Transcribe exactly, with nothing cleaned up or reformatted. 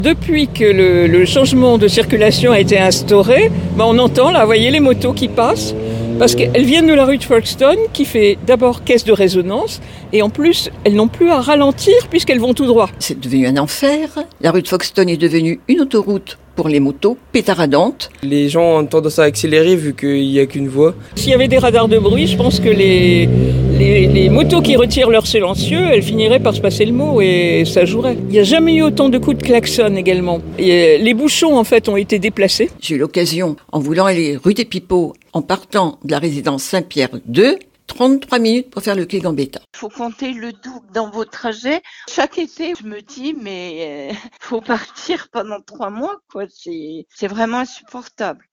Depuis que le, le changement de circulation a été instauré, ben on entend là, vous voyez les motos qui passent, parce qu'elles viennent de la rue de Folkestone, qui fait d'abord caisse de résonance, et en plus, elles n'ont plus à ralentir puisqu'elles vont tout droit. C'est devenu un enfer. La rue de Folkestone est devenue une autoroute pour les motos pétaradante. Les gens ont tendance à accélérer vu qu'il n'y a qu'une voie. S'il y avait des radars de bruit, je pense que les, les, les motos qui retirent leur silencieux, elles finiraient par se passer le mot et ça jouerait. Il n'y a jamais eu autant de coups de klaxon également. Et les bouchons, en fait, ont été déplacés. J'ai eu l'occasion, en voulant aller rue des Pipots, en partant de la résidence Saint-Pierre deux, trente-trois minutes pour faire le quai Gambetta. Il faut compter le double dans vos trajets. Chaque été, je me dis, mais euh, faut partir pendant trois mois, quoi. C'est, c'est vraiment insupportable.